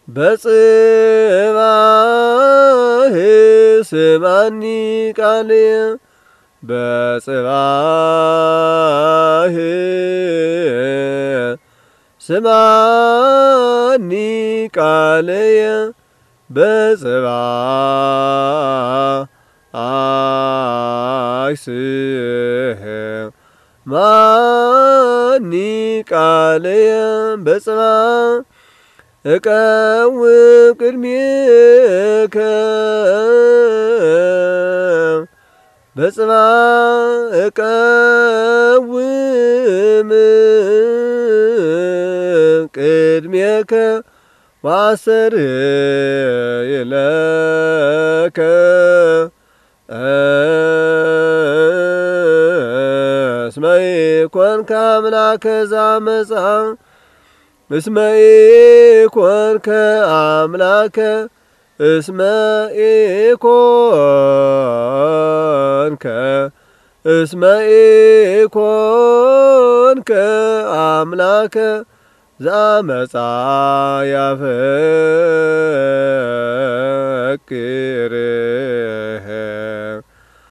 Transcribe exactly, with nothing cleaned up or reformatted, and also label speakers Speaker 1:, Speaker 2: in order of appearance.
Speaker 1: በጽባህ ስማኒ ቃልየ በጽባህ ስማኒ ቃልየ በጽባህ ስማኒ ቃልየ በጽባህ እቀውም ቅድሜከ በጽባህ እቀውም ቅድሜከ ወአስተርእይ ለከ እስመ ኢኮንከ አምላከ ዘአመፃ እስመ ኢኮንከ አምላከ እስመ ኢኮንከ እስመ ኢኮንከ አምላከ ዘአመፃ ያፈቅር